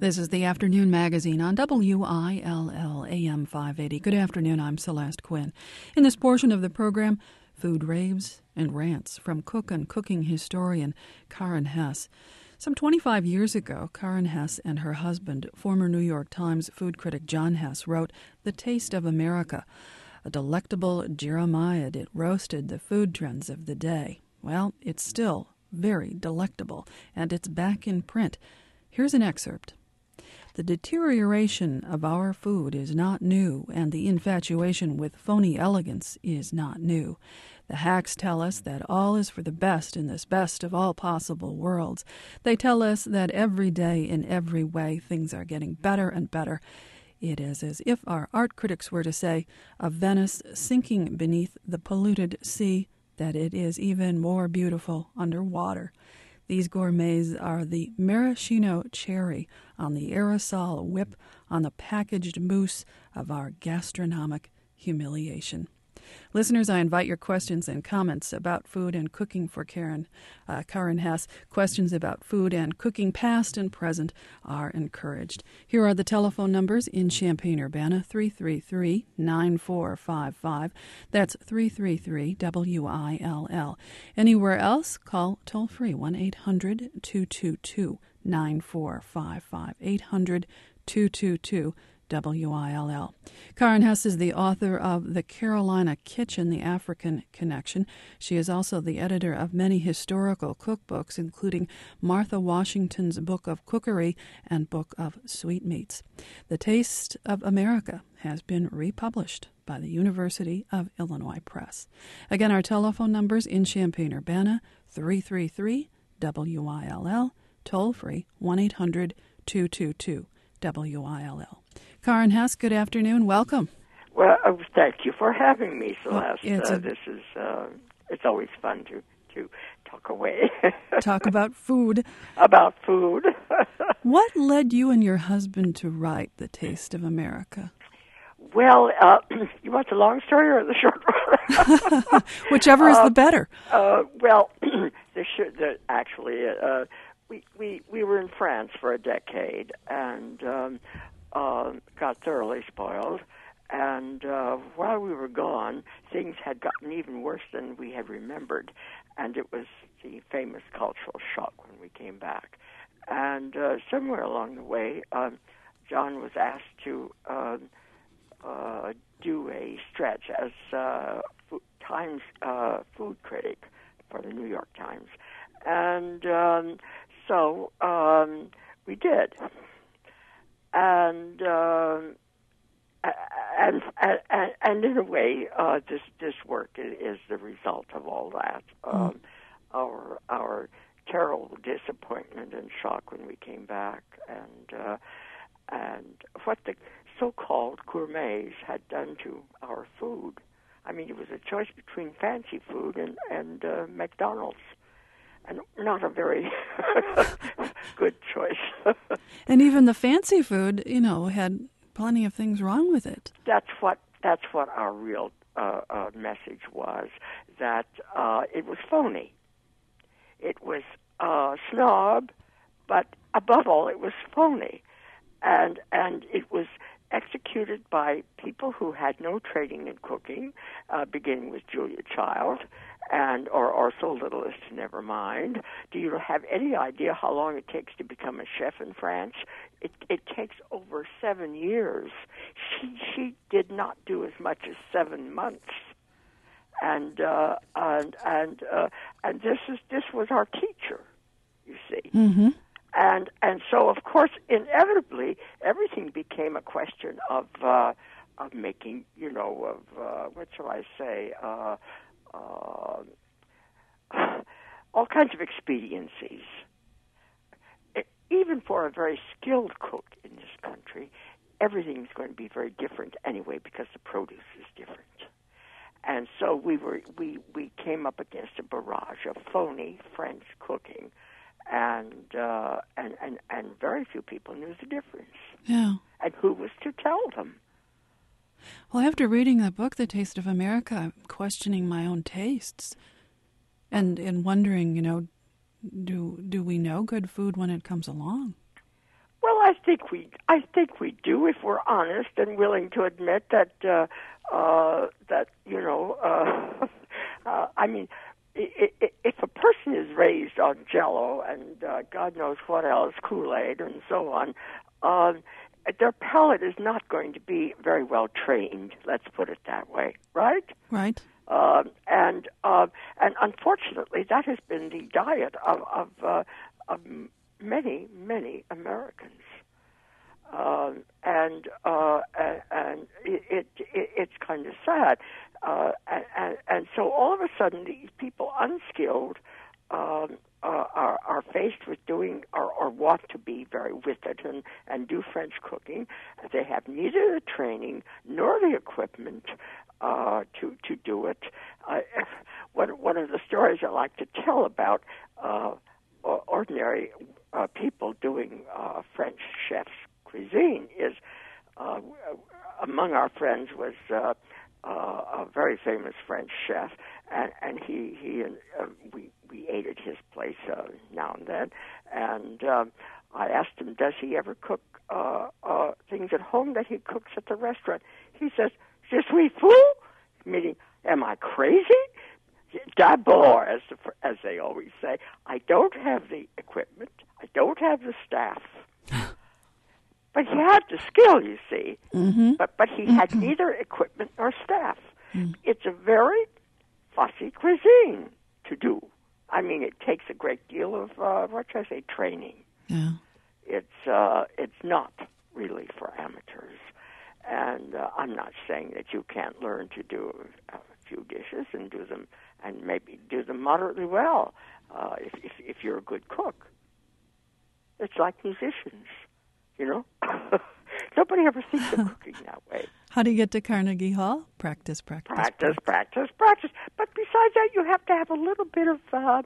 This is the Afternoon Magazine on WILL AM 580. Good afternoon, I'm Celeste Quinn. In this portion of the program, food raves and rants from cook and cooking historian Karen Hess. Some 25 years ago, Karen Hess and her husband, former New York Times food critic John Hess, wrote The Taste of America. A delectable Jeremiad, it roasted the food trends of the day. Well, it's still very delectable, and it's back in print. Here's an excerpt. The deterioration of our food is not new, and the infatuation with phony elegance is not new. The hacks tell us that all is for the best in this best of all possible worlds. They tell us that every day, in every way, things are getting better and better. It is as if our art critics were to say of Venice sinking beneath the polluted sea that it is even more beautiful underwater. These gourmets are the maraschino cherry on the aerosol whip on the packaged mousse of our gastronomic humiliation. Listeners, I invite your questions and comments about food and cooking for Karen Hess. Questions about food and cooking, past and present, are encouraged. Here are the telephone numbers in Champaign-Urbana, 333-9455. That's 333-WILL. Anywhere else, call toll-free, 1-800-222-9455, 800-222-WILL. Karen Hess is the author of The Carolina Kitchen, The African Connection. She is also the editor of many historical cookbooks, including Martha Washington's Book of Cookery and Book of Sweetmeats. The Taste of America has been republished by the University of Illinois Press. Again, our telephone numbers in Champaign-Urbana, 333-WILL, toll-free, 1-800-222-WILL. Karen Hess, good afternoon. Welcome. Well, thank you for having me, Celeste. It's always fun to talk away. Talk about food. About food. What led you and your husband to write The Taste of America? Well, you want the long story or the short one? Whichever is the better. Well, we were in France for a decade and got thoroughly spoiled. And while we were gone, things had gotten even worse than we had remembered. And it was the famous cultural shock when we came back. And somewhere along the way, John was asked to do a stretch as Times food critic for the New York Times. And so we did. And in a way, this work is the result of all that. Our terrible disappointment and shock when we came back, and what the so-called gourmets had done to our food. I mean, it was a choice between fancy food and McDonald's. And not a very good choice. And even the fancy food, had plenty of things wrong with it. That's what our real message was, that it was phony. It was snob, but above all, it was phony. And it was executed by people who had no training in cooking, beginning with Julia Child, or so little as to never mind. Do you have any idea how long it takes to become a chef in France? It takes over 7 years. She did not do as much as 7 months, and this was our teacher, you see. Mm-hmm. And so, of course, inevitably, everything became a question of making, what shall I say, all kinds of expediencies. Even for a very skilled cook in this country, everything's going to be very different anyway because the produce is different. And so we came up against a barrage of phony French cooking. And very few people knew the difference. Yeah. And who was to tell them? Well, after reading the book, The Taste of America, I'm questioning my own tastes and wondering, do we know good food when it comes along? Well, I I think we do if we're honest and willing to admit that I mean, if a person is raised on Jell-O and God knows what else, Kool-Aid and so on, their palate is not going to be very well trained. Let's put it that way, right? Right. And unfortunately, that has been the diet of many Americans. And it's kind of sad. And so all of a sudden, these people unskilled are faced with doing or want to be very with it and do French cooking. They have neither the training nor the equipment to do it. One of the stories I like to tell about ordinary people doing French chef's cuisine is among our friends was a very famous French chef, and we ate at his place now and then, and I asked him, does he ever cook things at home that he cooks at the restaurant? He says, "Je suis fou," meaning, am I crazy? D'abord, as they always say, I don't have the equipment, I don't have the staff. But he had the skill, you see. Mm-hmm. But he had neither equipment nor staff. Mm. It's a very fussy cuisine to do. I mean, it takes a great deal of training. Yeah. It's not really for amateurs. And I'm not saying that you can't learn to do a few dishes and do them, and maybe do them moderately well if you're a good cook. It's like musicians. You know, nobody ever thinks of cooking that way. How do you get to Carnegie Hall? Practice. But besides that, you have to have a little bit of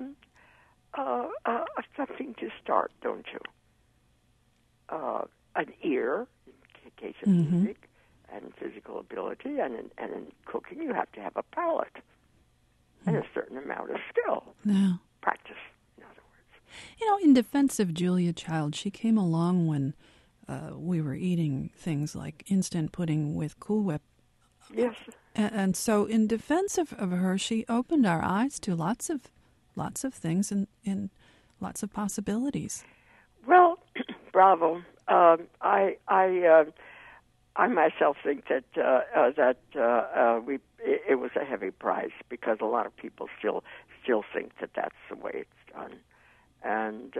something to start, don't you? An ear, in case of music, and physical ability, and in cooking, you have to have a palate and a certain amount of skill. Yeah. Practice, in other words. You know, in defense of Julia Child, she came along when we were eating things like instant pudding with Cool Whip. Yes. And so in defense of her, she opened our eyes to lots of things and lots of possibilities. Well, bravo. I myself think that it was a heavy price because a lot of people still think that that's the way it's done. And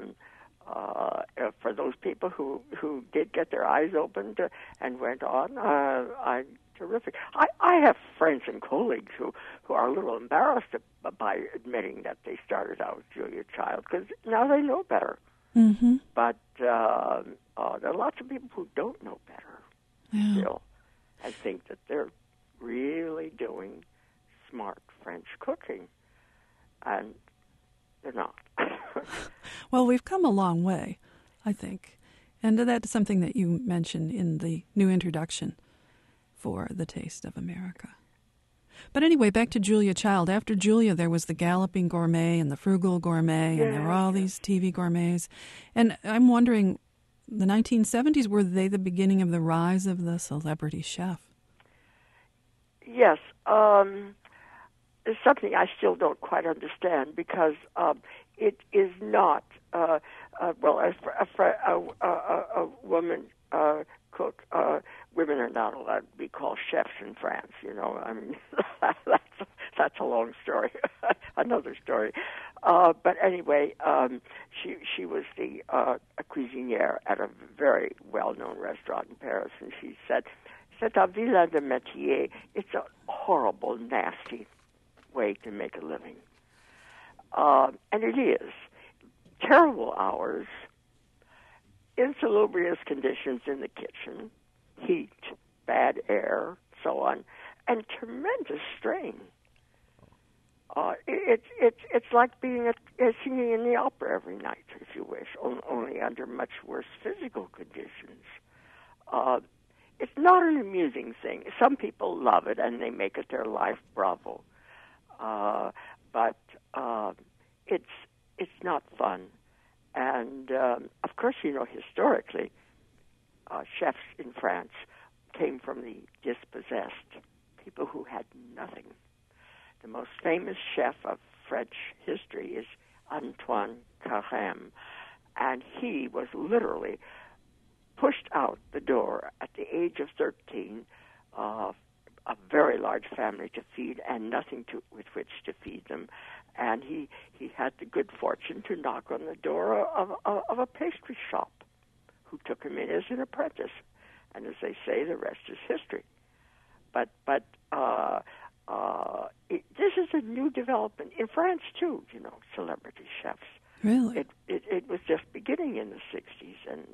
for those people who did get their eyes opened and went on, terrific. I have friends and colleagues who are a little embarrassed by admitting that they started out with Julia Child because now they know better. Mm-hmm. But there are lots of people who don't know better still and think that they're really doing smart French cooking, and they're not. Well, we've come a long way, I think. And that's something that you mentioned in the new introduction for The Taste of America. But anyway, back to Julia Child. After Julia, there was the Galloping Gourmet and the Frugal Gourmet, and there were all these TV gourmets. And I'm wondering, the 1970s, were they the beginning of the rise of the celebrity chef? Yes. It's something I still don't quite understand because it is not, as a woman cook, women are not allowed to be called chefs in France, you know. I mean, that's a long story, another story. But anyway, she was a cuisinière at a very well-known restaurant in Paris, and she said, "C'est un vilain de métier. It's a horrible, nasty way to make a living." And it is. Terrible hours, insalubrious conditions in the kitchen, heat, bad air, so on, and tremendous strain. It's like being singing in the opera every night, if you wish, only under much worse physical conditions. It's not an amusing thing. Some people love it and they make it their life. Bravo. But it's not fun, And, of course, historically, chefs in France came from the dispossessed, people who had nothing. The most famous chef of French history is Antoine Carême, and he was literally pushed out the door at the age of 13, a very large family to feed and nothing with which to feed them. And he had the good fortune to knock on the door of a pastry shop who took him in as an apprentice. And as they say, the rest is history. But this is a new development in France too. Celebrity chefs. Really? It was just beginning in the 60s, and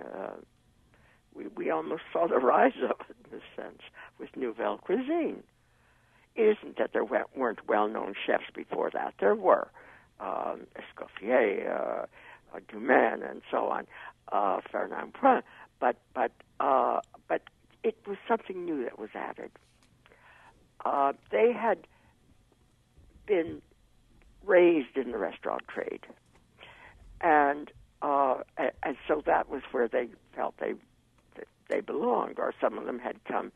we almost saw the rise of it in a sense with Nouvelle Cuisine. It isn't that there weren't well-known chefs before that. There were Escoffier, Dumaine, and so on, Fernand Prin, but it was something new that was added. They had been raised in the restaurant trade, and so that was where they felt they belonged, or some of them had come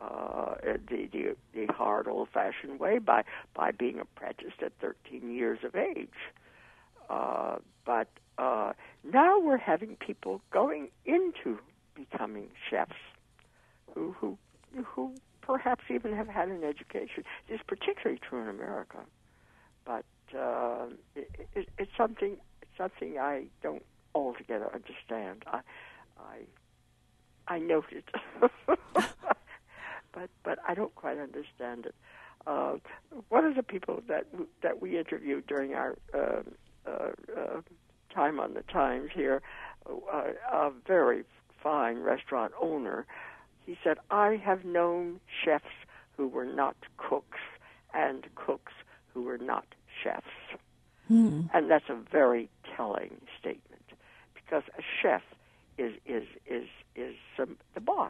the hard old-fashioned way by being apprenticed at 13 years of age. But now we're having people going into becoming chefs who perhaps even have had an education. It's particularly true in America, but it's something I don't altogether understand. I note it, but I don't quite understand it. One of the people that we interviewed during our time on the Times here, a very fine restaurant owner, he said, I have known chefs who were not cooks and cooks who were not chefs. And that's a very telling statement, because a chef is the boss,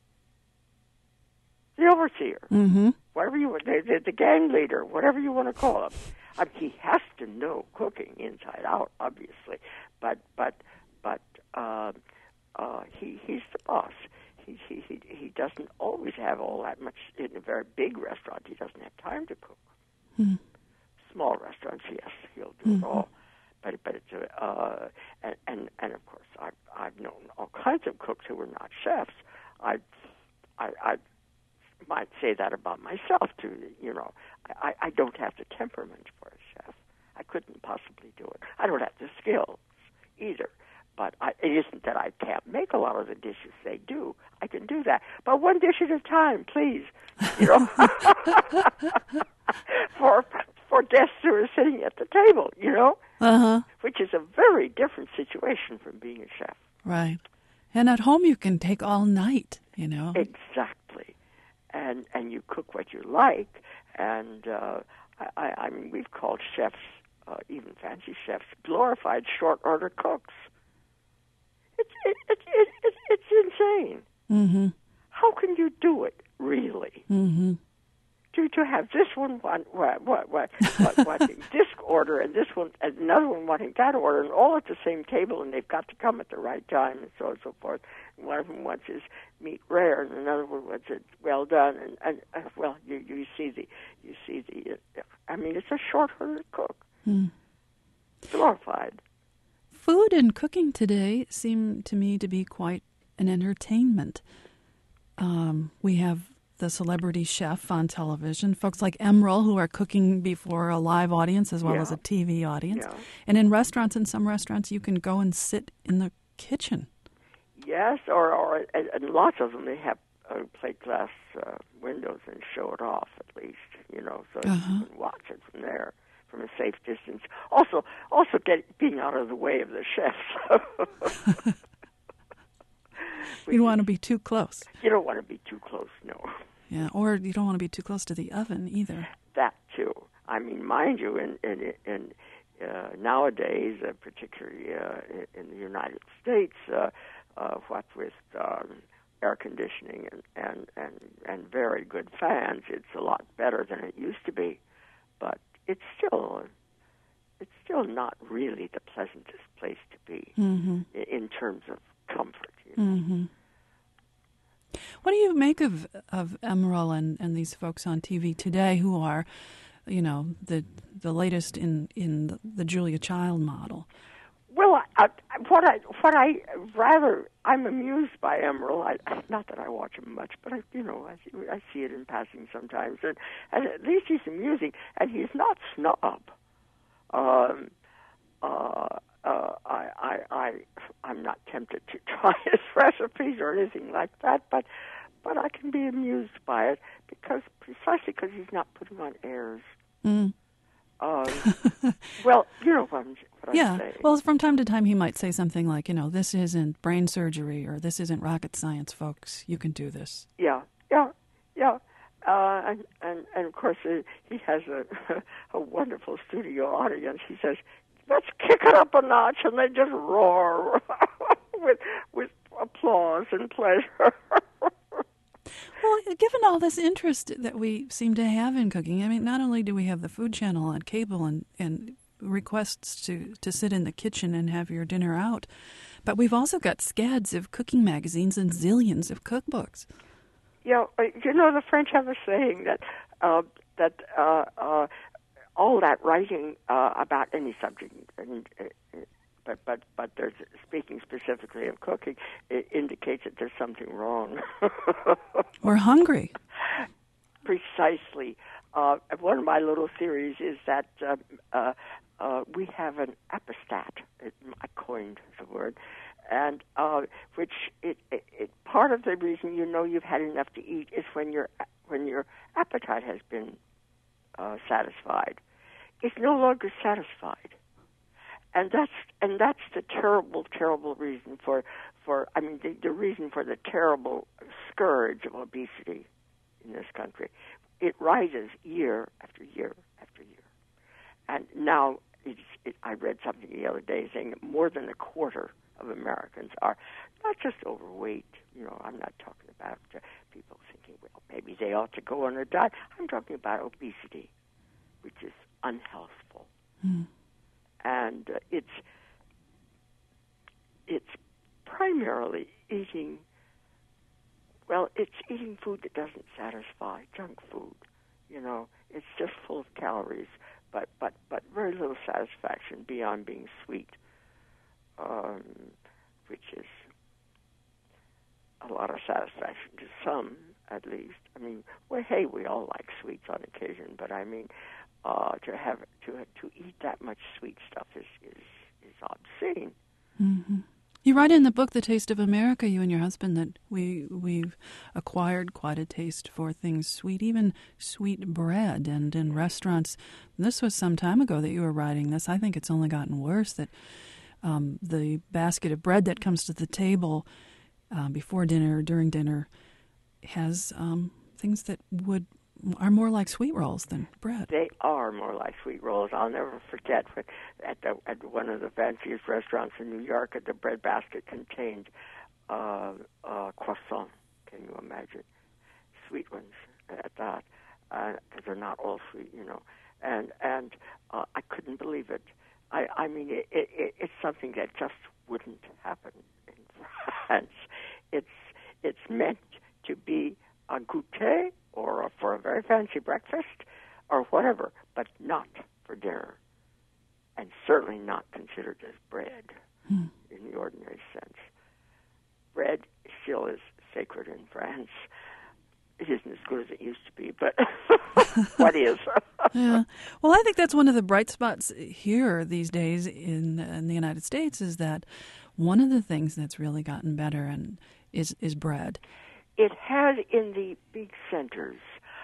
the overseer, whatever you want, the gang leader, whatever you want to call him. He has to know cooking inside out, obviously, but he's the boss. He doesn't always have all that much. In a very big restaurant, he doesn't have time to cook. Small restaurants, yes, he'll do it all. But it's and of course I've known all kinds of cooks who were not chefs. I might say that about myself too. I don't have the temperament for a chef. I couldn't possibly do it. I don't have the skills either. But it isn't that I can't make a lot of the dishes they do. I can do that, but one dish at a time, please. For guests who are sitting at the table, which is a very different situation from being a chef. Right. And at home you can take all night, Exactly. And you cook what you like. And I mean, we've called chefs, even fancy chefs, glorified short order cooks. It's insane. How can you do it, really? To have this one wanting this order, and this one, and another one wanting that order, and all at the same table, and they've got to come at the right time, and so on and so forth. And one of them wants his meat rare, and another one wants it well done, and well, you see the. I mean, it's a short-order cook, glorified. Food and cooking today seem to me to be quite an entertainment. We have the celebrity chef on television, folks like Emeril who are cooking before a live audience as well as a TV audience. Yeah. And in some restaurants, you can go and sit in the kitchen. Yes, or and lots of them, they have plate glass windows and show it off at least, so you can watch it from there. From a safe distance. Also being out of the way of the chefs. You don't want to be too close. You don't want to be too close, no. Yeah, or you don't want to be too close to the oven either. That too. I mean, mind you, in nowadays, particularly in the United States, what with air conditioning and very good fans, it's a lot better than it used to be. But it's still not really the pleasantest place to be in terms of comfort. You know? Mm-hmm. What do you make of Emeril and these folks on TV today who are, you know, the latest in the Julia Child model? Well, I'm amused by Emeril. Not that I watch him much, but I see it in passing sometimes, and at least he's amusing, and he's not snob. I'm not tempted to try his recipes or anything like that, but I can be amused by it precisely because he's not putting on airs. Mm. Well, you know what I'm saying. Well, from time to time he might say something like, you know, this isn't brain surgery or this isn't rocket science, folks. You can do this. Yeah. And of course he has a wonderful studio audience. He says, "Let's kick it up a notch," and they just roar with applause and pleasure. Well, given all this interest that we seem to have in cooking, I mean, not only do we have the Food Channel on cable and requests to sit in the kitchen and have your dinner out, but we've also got scads of cooking magazines and zillions of cookbooks. Yeah, you know, the French have a saying that all that writing about any subject, but there's speaking specifically of cooking, it indicates that there's something wrong. We're hungry. Precisely. One of my little theories is that we have an appestat. I coined the word, and which part of the reason you know you've had enough to eat is when your appetite has been satisfied. It's no longer satisfied. And that's the terrible reason for the reason for the terrible scourge of obesity in this country. It rises year after year after year, and now I read something the other day saying that more than a quarter of Americans are not just overweight. You know, I'm not talking about people thinking, well, maybe they ought to go on a diet. I'm talking about obesity, which is unhealthful. Mm. And it's primarily eating food that doesn't satisfy, junk food. You know, it's just full of calories, but very little satisfaction beyond being sweet, which is a lot of satisfaction to some, at least. I mean, well, hey, we all like sweets on occasion, but I mean, to eat that much sweet stuff is obscene. Mm-hmm. You write in the book The Taste of America, you and your husband, that we've acquired quite a taste for things sweet, even sweet bread. And in restaurants, this was some time ago that you were writing this. I think it's only gotten worse, that the basket of bread that comes to the table before dinner or during dinner has things that are more like sweet rolls than bread. They are more like sweet rolls. I'll never forget at one of the fanciest restaurants in New York, the bread basket contained croissant. Can you imagine? Sweet ones at that, because they're not all sweet, you know. And I couldn't believe it. I mean, it's something that just wouldn't happen in France. It's meant to be a goûter or for a very fancy breakfast or whatever, but not for dinner, and certainly not considered as bread in the ordinary sense. Bread still is sacred in France. It isn't as good as it used to be, but what is? Yeah. Well, I think that's one of the bright spots here these days in the United States, is that one of the things that's really gotten better is bread. It has in the big centers.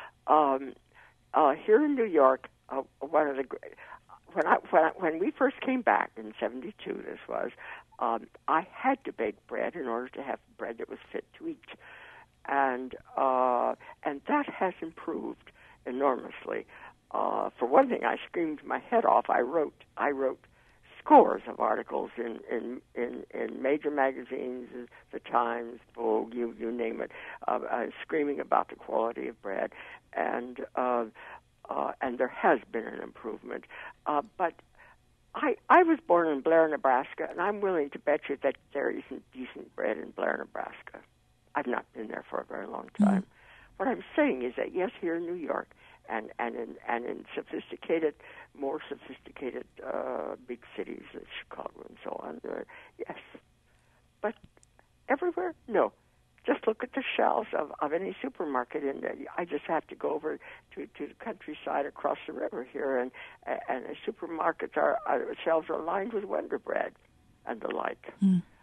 Here in New York, one of the when we first came back in '72, this was, I had to bake bread in order to have bread that was fit to eat, and that has improved enormously. For one thing, I screamed my head off. I wrote scores of articles in major magazines, The Times, Vogue, you name it, screaming about the quality of bread, and there has been an improvement, but I was born in Blair, Nebraska, and I'm willing to bet you that there isn't decent bread in Blair, Nebraska. I've not been there for a very long time. What I'm saying is that, yes, here in New York and in sophisticated, more sophisticated big cities like Chicago and so on, yes. But everywhere, no. Just look at the shelves of any supermarket, and I just have to go over to the countryside across the river here, and the supermarkets shelves are lined with Wonder Bread and the like.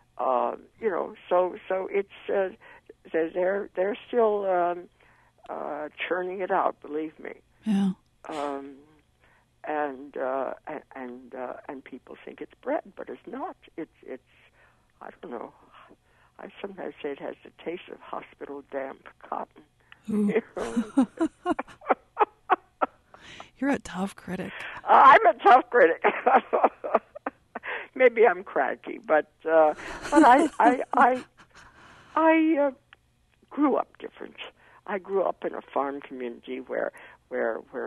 So it's they're still churning it out. Believe me. Yeah. And people think it's bread, but it's not. It's I don't know. I sometimes say it has the taste of hospital damp cotton. You're a tough critic. I'm a tough critic. Maybe I'm cranky, but I grew up different. I grew up in a farm community where we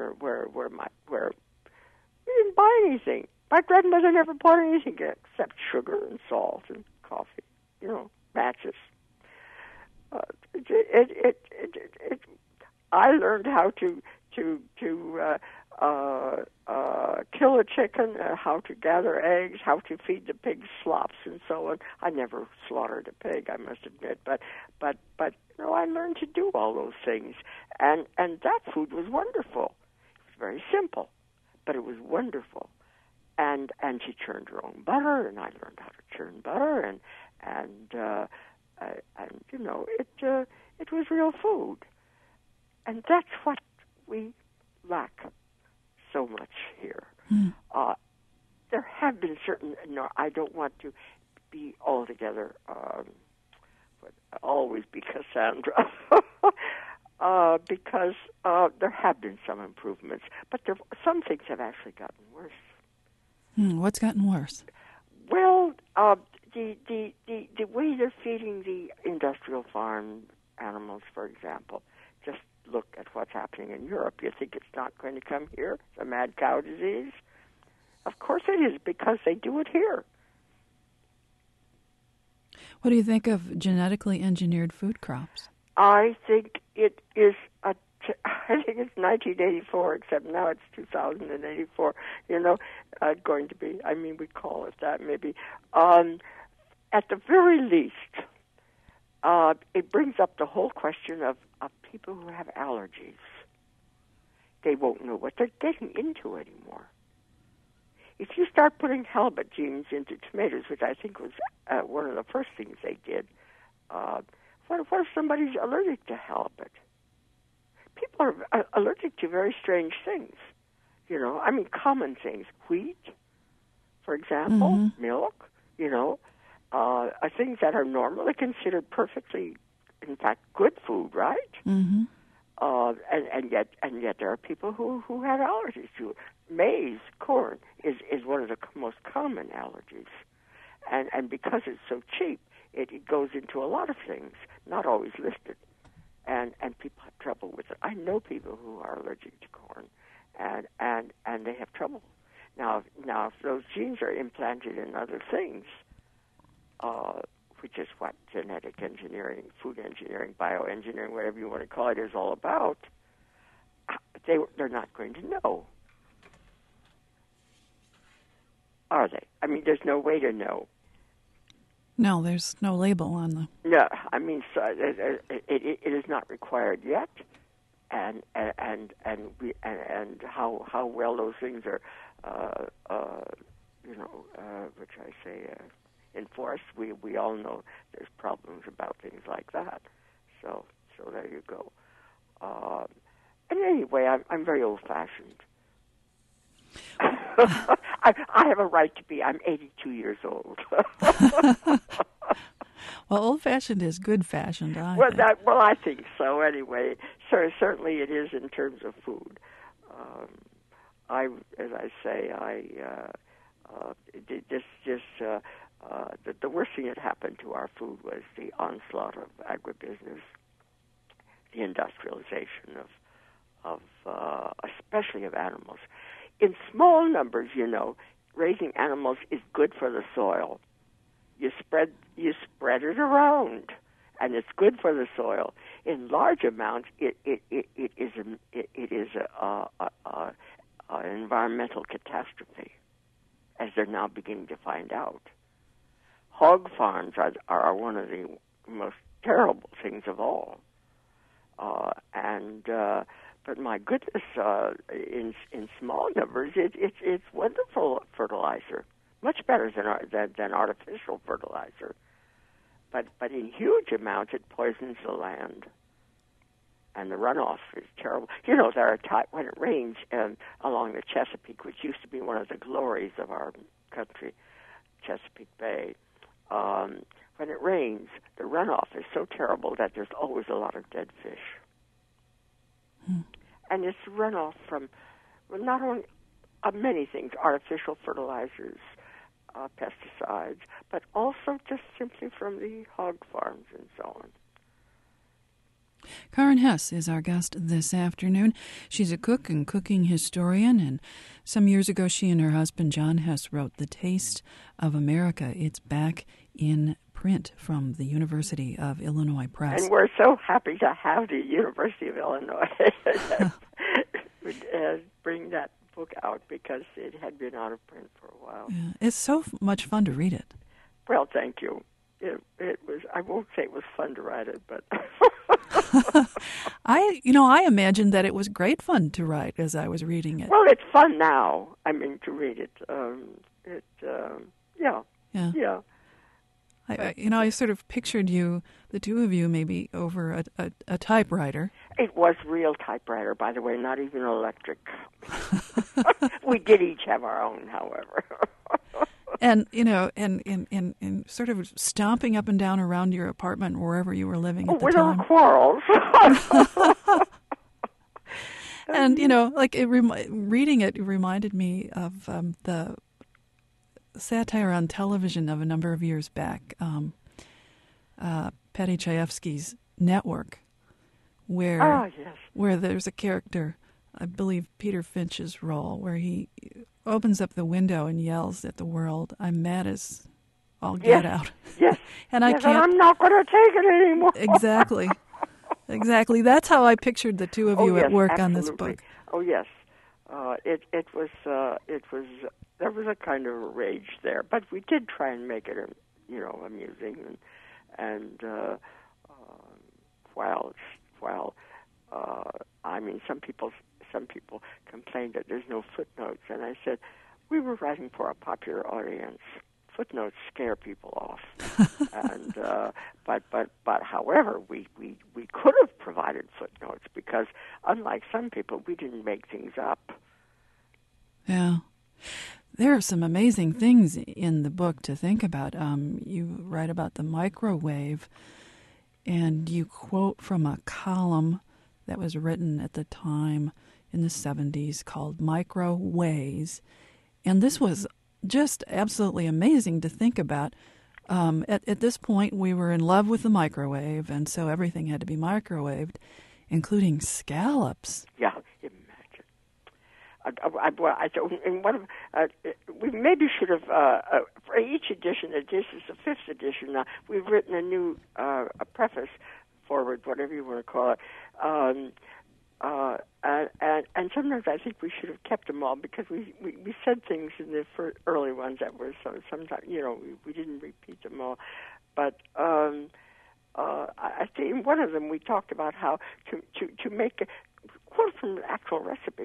didn't buy anything. My grandmother never bought anything except sugar and salt and coffee, matches. I learned how to kill a chicken, how to gather eggs, how to feed the pigs slops, and so on. I never slaughtered a pig, I must admit, but I learned to do all those things, and that food was wonderful. It was very simple, but it was wonderful. And she churned her own butter, and I learned how to churn butter, and it was real food, and that's what we lack so much here. There have been certain. No, I don't want to be altogether, but always be Cassandra, because there have been some improvements, but some things have actually gotten worse. What's gotten worse? Well, the way they're feeding the industrial farm animals, for example. Just look at what's happening in Europe. You think it's not going to come here, the mad cow disease? Of course it is, because they do it here. What do you think of genetically engineered food crops? I think it is I think it's 1984, except now it's 2084. Going to be. I mean, we call it that maybe. At the very least, it brings up the whole question of people who have allergies. They won't know what they're getting into anymore. If you start putting halibut genes into tomatoes, which I think was one of the first things they did, what if somebody's allergic to halibut? People are allergic to very strange things. Common things. Wheat, for example, milk, things that are normally considered perfectly, in fact, good food, right? Mm-hmm. And yet there are people who have allergies to it. Maize, corn, is one of the most common allergies. And because it's so cheap, it goes into a lot of things, not always listed. And people have trouble with it. I know people who are allergic to corn, and they have trouble. Now, if those genes are implanted in other things, which is what genetic engineering, food engineering, bioengineering, whatever you want to call it, is all about, they're not going to know. Are they? I mean, there's no way to know. No, there's no label on them. No, I mean, so it is not required yet, and how well those things are, which I say enforced. We all know there's problems about things like that. So there you go. And anyway, I'm very old-fashioned. I have a right to be. I'm 82 years old. Well, old-fashioned is good-fashioned, I think. I think so. Anyway, certainly it is in terms of food. The worst thing that happened to our food was the onslaught of agribusiness, the industrialization of especially of animals. In small numbers, raising animals is good for the soil. You spread it around, and it's good for the soil. In large amounts, it is an environmental catastrophe, as they're now beginning to find out. Hog farms are one of the most terrible things of all, but my goodness, in small numbers, it's wonderful fertilizer, much better than artificial fertilizer. But in huge amounts, it poisons the land, and the runoff is terrible. You know, there are times when it rains along the Chesapeake, which used to be one of the glories of our country, Chesapeake Bay. When it rains, the runoff is so terrible that there's always a lot of dead fish. And it's runoff from, well, not only many things, artificial fertilizers, pesticides, but also just simply from the hog farms and so on. Karen Hess is our guest this afternoon. She's a cook and cooking historian, and some years ago she and her husband John Hess wrote The Taste of America. It's back in print from the University of Illinois Press. And we're so happy to have the University of Illinois bring that book out, because it had been out of print for a while. Yeah, it's so much fun to read it. Well, thank you. It was. I won't say it was fun to write it, but I imagined that it was great fun to write as I was reading it. Well, it's fun now. I mean, to read it. Yeah. I sort of pictured you, the two of you, maybe over a typewriter. It was real typewriter, by the way, not even electric. We did each have our own, however. And, and sort of stomping up and down around your apartment, wherever you were living at the with time. our quarrels. And, reading it reminded me of the satire on television of a number of years back, Paddy Chayefsky's Network, where there's a character, I believe Peter Finch's role, where he opens up the window and yells at the world, "I'm mad as all get out." Yes. And I can't. I'm not going to take it anymore. Exactly. That's how I pictured the two of you at work absolutely. on this book. Oh yes, it was. There was a kind of a rage there, but we did try and make it, amusing, and some people complained that there's no footnotes, and I said we were writing for a popular audience. Footnotes scare people off, and but however, we could have provided footnotes, because unlike some people, we didn't make things up. Yeah. There are some amazing things in the book to think about. You write about the microwave, and you quote from a column that was written at the time in the 70s called Microways. And this was just absolutely amazing to think about. At this point, we were in love with the microwave, and so everything had to be microwaved, including scallops. Yeah, imagine. We maybe should have, for each edition, this is the 5th edition now, we've written a new a preface, forward, whatever you want to call it. And sometimes I think we should have kept them all, because we said things in the early ones that were sometimes, we didn't repeat them all. But I think in one of them we talked about how to make a quote from the actual recipe.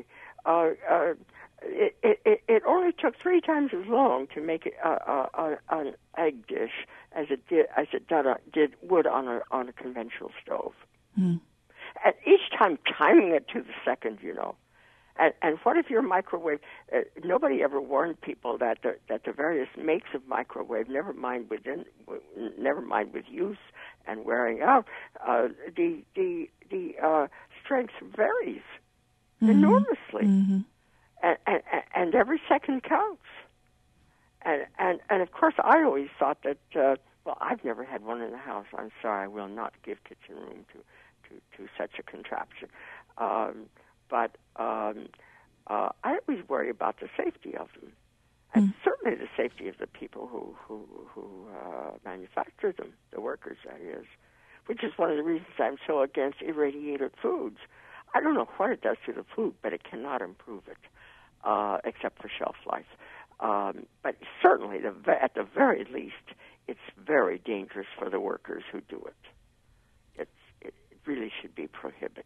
It only took 3 times as long to make an egg dish as it would on a conventional stove. Mm. And each time timing it to the second, And what if your microwave? Nobody ever warned people that the various makes of microwave, never mind with use and wearing out, the strength varies enormously, and every second counts. And of course, I always thought that. Well, I've never had one in the house. I'm sorry, I will not give kitchen room to such a contraption. But I always worry about the safety of them. and certainly the safety of the people who manufacture them, the workers, that is, which is one of the reasons I'm so against irradiated foods. I don't know what it does to the food, but it cannot improve it, except for shelf life. But certainly, at the very least, it's very dangerous for the workers who do it. It really should be prohibited.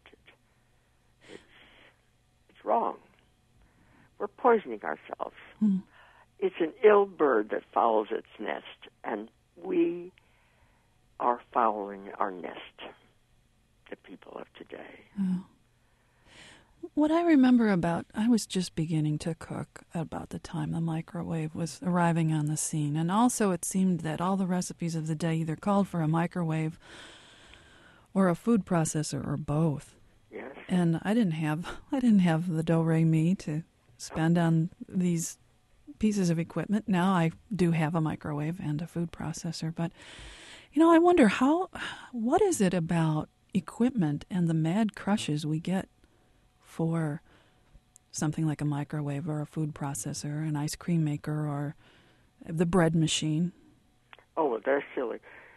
It's wrong. We're poisoning ourselves. It's an ill bird that fouls its nest, and we are fouling our nest, the people of today. What I remember I was just beginning to cook about the time the microwave was arriving on the scene, and also it seemed that all the recipes of the day either called for a microwave or a food processor or both. Yes. And I didn't have the do-re-mi to spend on these pieces of equipment. Now I do have a microwave and a food processor, but I wonder what is it about equipment and the mad crushes we get for something like a microwave or a food processor, an ice cream maker, or the bread machine? Oh, well, they're silly.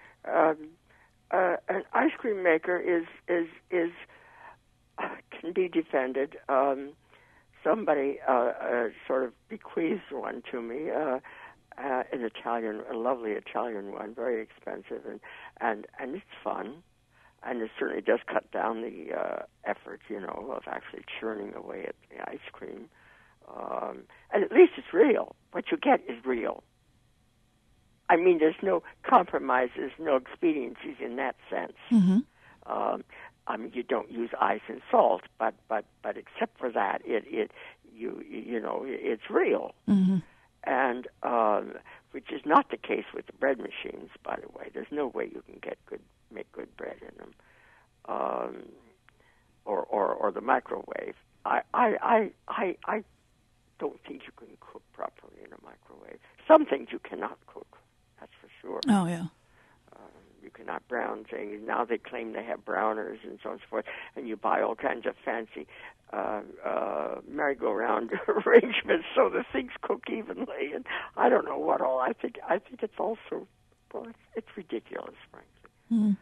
An ice cream maker is can be defended. Somebody sort of bequeathed one to me, an Italian, a lovely Italian one, very expensive, and it's fun, and it certainly does cut down the effort, of actually churning away at the ice cream. And at least it's real. What you get is real. I mean, there's no compromises, no expediencies in that sense. Mm-hmm. I mean, you don't use ice and salt, but except for that, it's real. Mm-hmm. And which is not the case with the bread machines, by the way. There's no way you can make good bread in them, or the microwave. I don't think you can cook properly in a microwave. Some things you cannot cook, that's for sure. Oh yeah. You cannot brown things. Now they claim they have browners and so on and so forth, and you buy all kinds of fancy merry-go-round arrangements so the things cook evenly, and I don't know what all. I think it's also, it's ridiculous, frankly.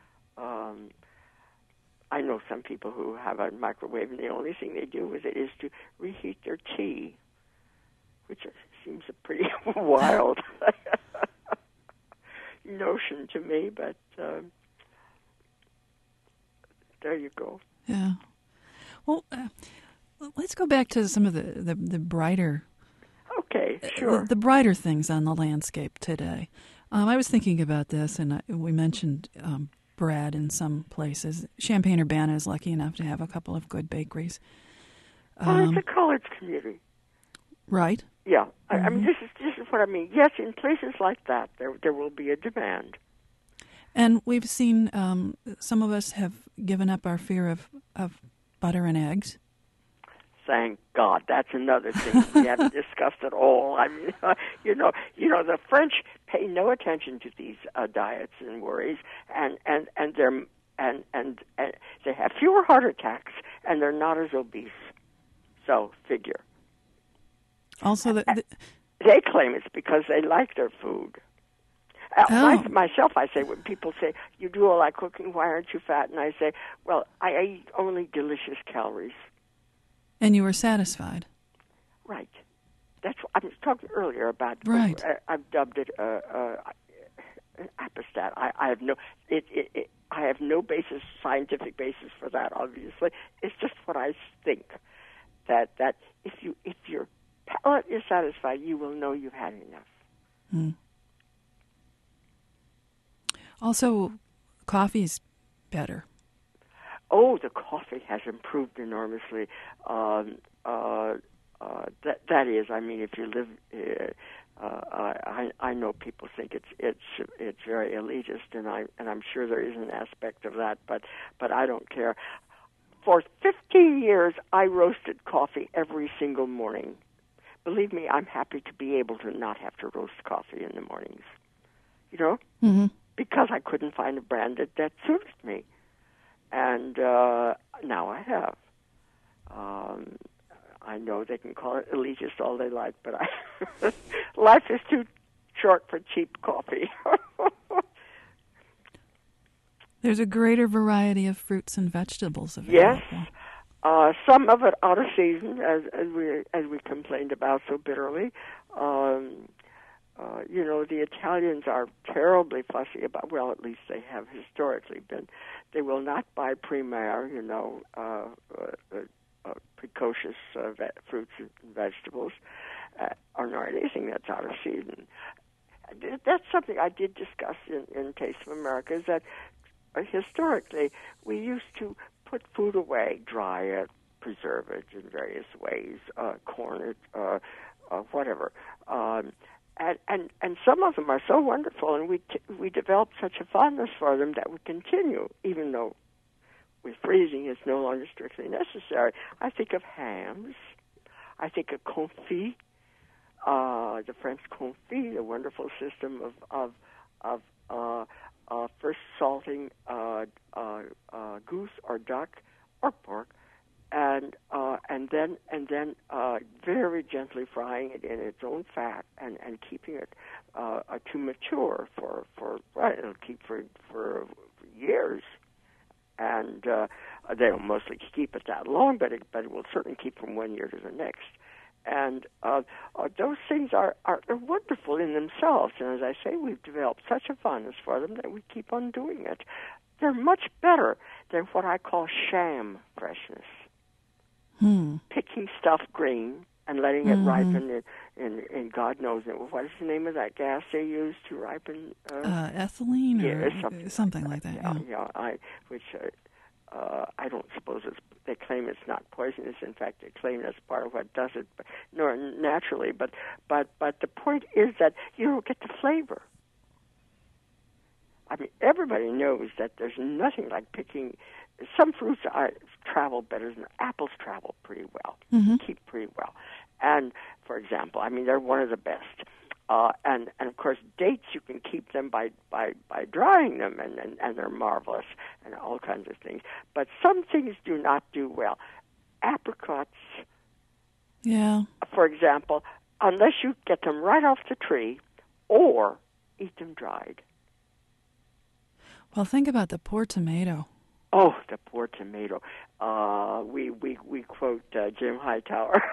I know some people who have a microwave, and the only thing they do with it is to reheat their tea, which seems a pretty wild notion to me, but there you go. Yeah. Well, let's go back to some of the brighter. Okay, sure. The brighter things on the landscape today. I was thinking about this, and we mentioned bread in some places. Champaign-Urbana is lucky enough to have a couple of good bakeries. Well, it's a college community. Right. Yeah. Mm-hmm. I mean, this is what I mean. Yes, in places like that, there will be a demand. And we've seen some of us have given up our fear of butter and eggs. Thank God. That's another thing we haven't discussed at all. I mean, the French pay no attention to these diets and worries, and they have fewer heart attacks, and they're not as obese. So figure. Also, they claim it's because they like their food. Myself, I say, when people say, you do all that cooking, why aren't you fat? And I say, well, I eat only delicious calories. And you were satisfied. Right. That's what I was talking earlier about. Right. I've dubbed it an apostat. I have no scientific basis for that, obviously. It's just what I think, that if your palate is satisfied, you will know you've had enough. Mm. Also, coffee's better. Oh, the coffee has improved enormously. That is, I mean, if you live, I know people think it's very elitist, and I'm sure there is an aspect of that, but I don't care. For 15 years, I roasted coffee every single morning. Believe me, I'm happy to be able to not have to roast coffee in the mornings. Mm-hmm. Because I couldn't find a brand that suited me. And now I have. I know they can call it elitist all they like, but life is too short for cheap coffee. There's a greater variety of fruits and vegetables available. Yes, some of it out of season, as we complained about so bitterly. The Italians are terribly fussy about. Well, at least they have historically been. They will not buy primeur, precocious fruits and vegetables, or anything that's out of season. That's something I did discuss in Taste of America, is that historically we used to put food away, dry it, preserve it in various ways, corn it, whatever. And some of them are so wonderful, and we developed such a fondness for them that we continue, even though with freezing it's no longer strictly necessary. I think of hams. I think of confit, the French confit, the wonderful system of first salting goose or duck or pork, and then very gently frying it in its own fat and keeping it to mature for it'll keep for years, and they don't mostly keep it that long, but it will certainly keep from 1 year to the next. And those things are wonderful in themselves, and as I say, we've developed such a fondness for them that we keep on doing it. They're much better than what I call sham freshness. Picking stuff green and letting it ripen in God knows it. What is the name of that gas they use to ripen? Ethylene or something like that. I don't suppose they claim it's not poisonous. In fact, they claim that's part of what does it, naturally. But the point is that you don't get the flavor. I mean, everybody knows that there's nothing like picking. Some fruits travel better than apples. Travel pretty well, keep pretty well. And for example, I mean, they're one of the best. And of course, dates, you can keep them by drying them, and they're marvelous, and all kinds of things. But some things do not do well. Apricots, for example, unless you get them right off the tree or eat them dried. Well, think about the poor tomato. Oh, the poor tomato. We quote Jim Hightower.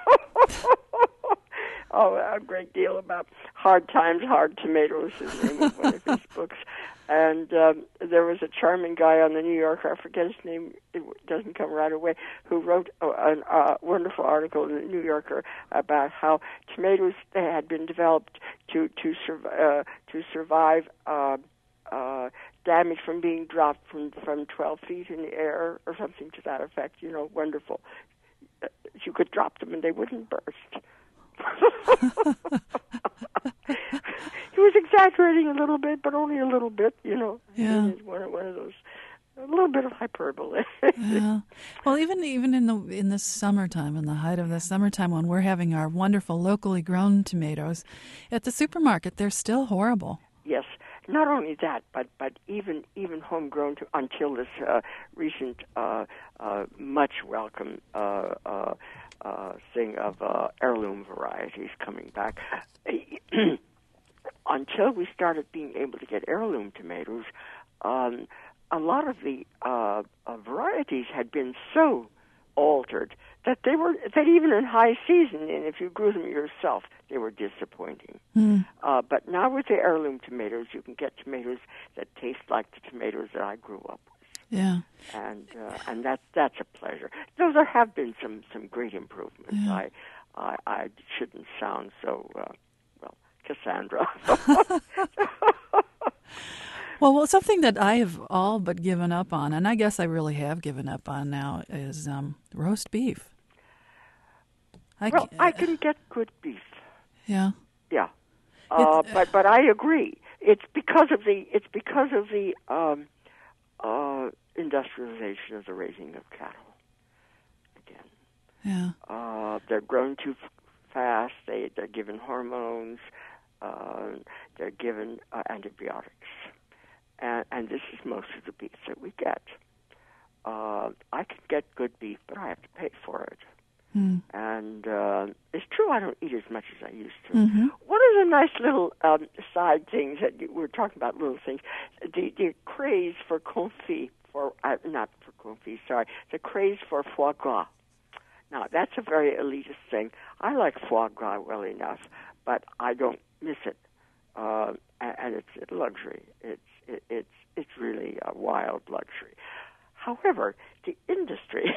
A great deal about Hard Times, Hard Tomatoes is the name of one of his books. And there was a charming guy on the New Yorker, I forget his name, it doesn't come right away, who wrote a wonderful article in the New Yorker about how tomatoes had been developed to survive damage from being dropped from 12 feet in the air or something to that effect. Wonderful. You could drop them and they wouldn't burst. He was exaggerating a little bit, but only a little bit, Yeah. One of those, a little bit of hyperbole. Yeah. Well, even in the summertime, in the height of the summertime, when we're having our wonderful locally grown tomatoes at the supermarket, they're still horrible. Yes. Not only that, but even homegrown until this recent much welcome thing of heirloom varieties coming back. Until we started being able to get heirloom tomatoes, a lot of the varieties had been so altered that that even in high season, and if you grew them yourself, they were disappointing. But now with the heirloom tomatoes, you can get tomatoes that taste like the tomatoes that I grew up with. Yeah, and that's a pleasure. Though there have been some great improvements. Yeah. I shouldn't sound so Cassandra. Well, something that I have all but given up on, and I guess I really have given up on now, is roast beef. I can get good beef. Yeah. Yeah. But I agree. It's because of the industrialization of the raising of cattle. Again. Yeah. They're grown too fast. They're given hormones. They're given antibiotics. And this is most of the beef that we get. I can get good beef, but I have to pay for it. And And it's true I don't eat as much as I used to. Mm-hmm. One of the nice little side things that we were talking about, little things, the craze for confit, not for confit, sorry, the craze for foie gras. Now, that's a very elitist thing. I like foie gras well enough, but I don't miss it. And it's a luxury. It's really a wild luxury. However, the industry,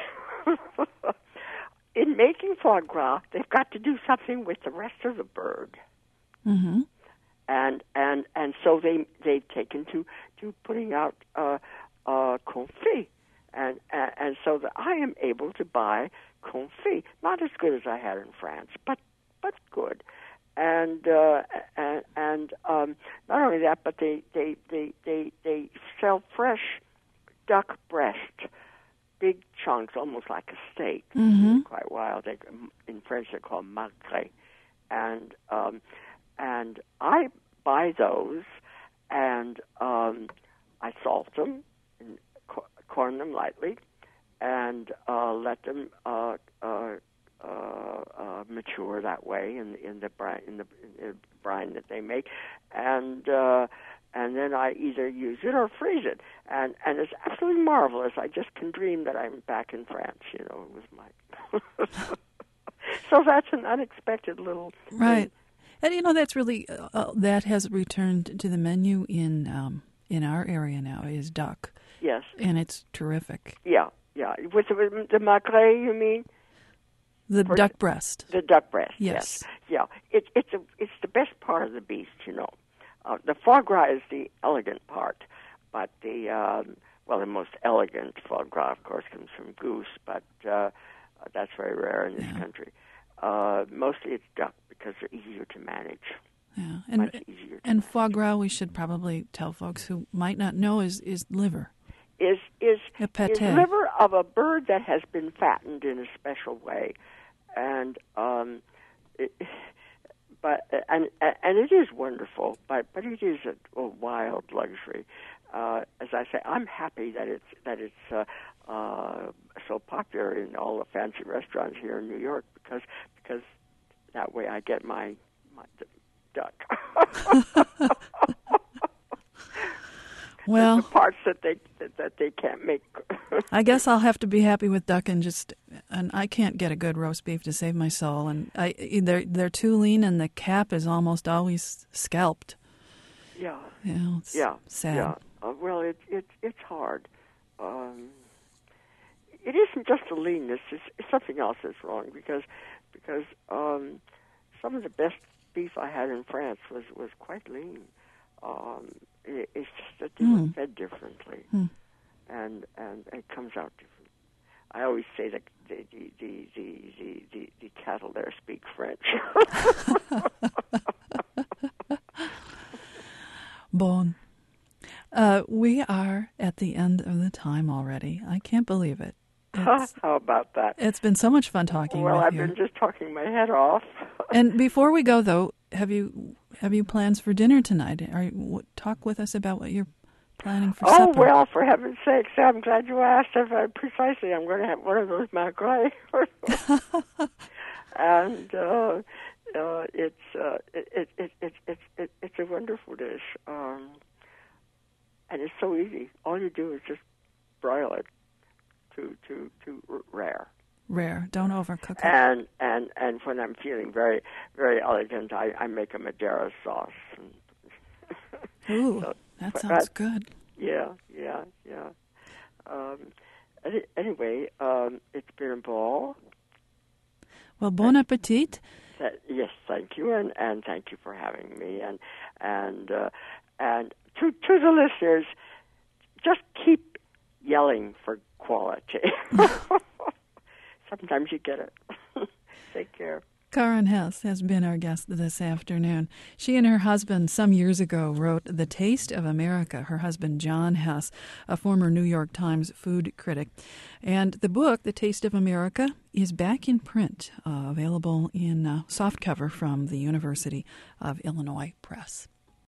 in making foie gras, they've got to do something with the rest of the bird. Mm-hmm. And so they've taken to putting out confit. And so that I am able to buy confit, not as good as I had in France, but good. And not only that, but they sell fresh duck breast, big chunks, almost like a steak. Mm-hmm. Quite wild. In French they're called magret. And I buy those, and I salt them, and corn them lightly, and let them mature that way in the brine that they make, and then I either use it or freeze it, and it's absolutely marvelous. I just can dream that I'm back in France, with my. So that's an unexpected little right, thing. And that's really that has returned to the menu in our area now is duck. Yes, and it's terrific. Yeah. With the magret, you mean? The duck breast. The duck breast. Yes. Yeah. It's the best part of the beast, The foie gras is the elegant part, but the most elegant foie gras, of course, comes from goose, but that's very rare in this country. Mostly it's duck because they're easier to manage. Yeah, much easier. And foie gras, we should probably tell folks who might not know, is liver. Is pâté. Liver of a bird that has been fattened in a special way, and it is wonderful, but it is a wild luxury. As I say, I'm happy that it's so popular in all the fancy restaurants here in New York because that way I get my duck. Well, the parts that they can't make. I guess I'll have to be happy with duck and I can't get a good roast beef to save my soul, and they're too lean, and the cap is almost always scalped. Yeah. It's sad. Yeah. Well, it's hard. It isn't just the leanness; it's something else that's wrong because some of the best beef I had in France was quite lean. It's just that they were fed differently, and it comes out different. I always say that the cattle there speak French. Bon. We are at the end of the time already. I can't believe it. How about that? It's been so much fun talking with you. Well, I've been just talking my head off. And before we go, though, have you plans for dinner tonight? Talk with us about what you're planning for supper. Oh, well, for heaven's sakes, I'm glad you asked. Precisely, I'm going to have one of those magret. And it's a wonderful dish. And it's so easy. All you do is just broil it to rare. Rare. Don't overcook it. And when I'm feeling very, very elegant, I make a Madeira sauce. Ooh, that sounds good. Yeah. Anyway, it's been a ball. Well, bon appetit. Yes, thank you, and thank you for having me. And to the listeners, just keep yelling for quality. Sometimes you get it. Take care. Karen Hess has been our guest this afternoon. She and her husband some years ago wrote The Taste of America. Her husband, John Hess, a former New York Times food critic. And the book, The Taste of America, is back in print, available in softcover from the University of Illinois Press.